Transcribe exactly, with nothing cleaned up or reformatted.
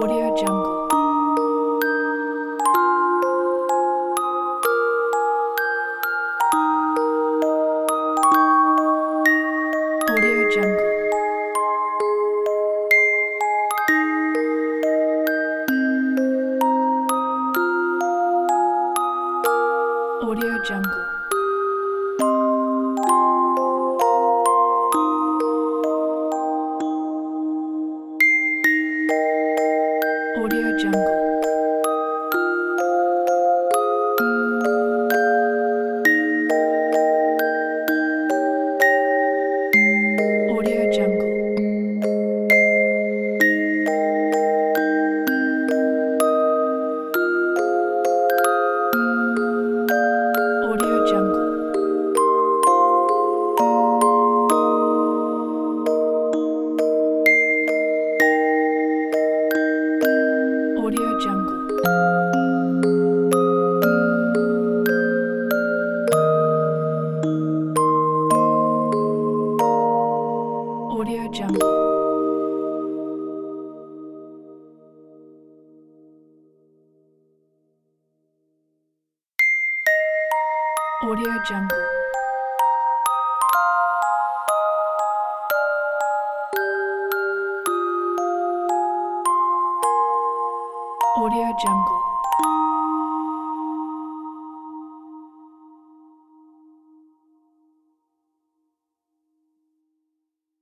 Audio Jungle. Audio Jungle. Audio Jungle. Audio Jungle. Audio Jungle. Audio Jungle. Audio Jungle. Audio Jungle. Audio Jungle. Audio Jungle.